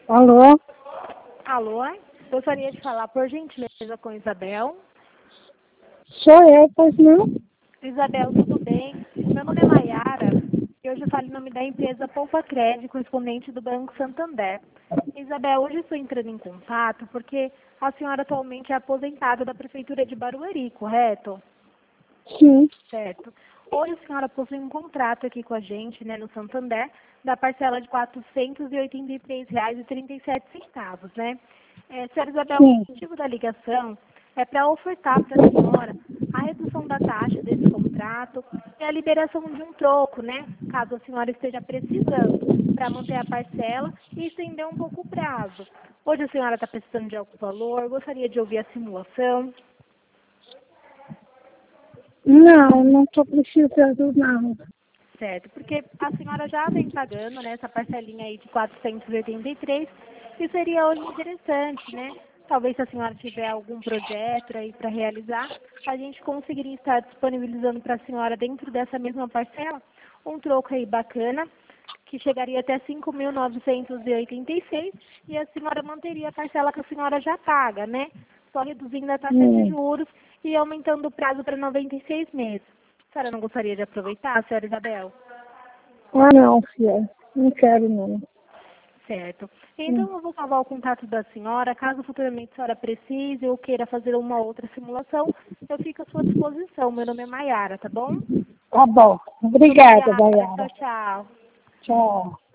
Alô? Alô? Gostaria de falar, por gentileza, com Isabel. Sou eu, pois não? Isabel, tudo bem? Meu nome é Maiara e hoje eu falo em nome da empresa Poupa Crédito, correspondente do Banco Santander. Isabel, hoje estou entrando em contato porque a senhora atualmente é aposentada da Prefeitura de Barueri, correto? Sim. Certo. Hoje a senhora possui um contrato aqui com a gente, no Santander, da parcela de R$ 483,37, né? Senhora Isabel, Sim. o motivo da ligação é para ofertar para a senhora a redução da taxa desse contrato e a liberação de um troco, né? Caso a senhora esteja precisando, para manter a parcela e estender um pouco o prazo. Hoje a senhora está precisando de algum valor, gostaria de ouvir a simulação. Não estou precisando não. Certo, porque a senhora já vem pagando, né, essa parcelinha aí de 483 e seria hoje interessante, né? Talvez se a senhora tiver algum projeto aí para realizar, a gente conseguiria estar disponibilizando para a senhora dentro dessa mesma parcela um troco aí bacana, que chegaria até 5.986 e a senhora manteria a parcela que a senhora já paga, né? Só reduzindo a taxa de juros e aumentando o prazo para 96 meses. A senhora não gostaria de aproveitar, senhora Isabel? Não, filha. Não quero não. Certo. Então eu vou salvar o contato da senhora. Caso futuramente a senhora precise ou queira fazer uma outra simulação, eu fico à sua disposição. Meu nome é Maiara, tá bom? Tá bom. Obrigada, Obrigada. Dayara. Tchau, tchau. Tchau.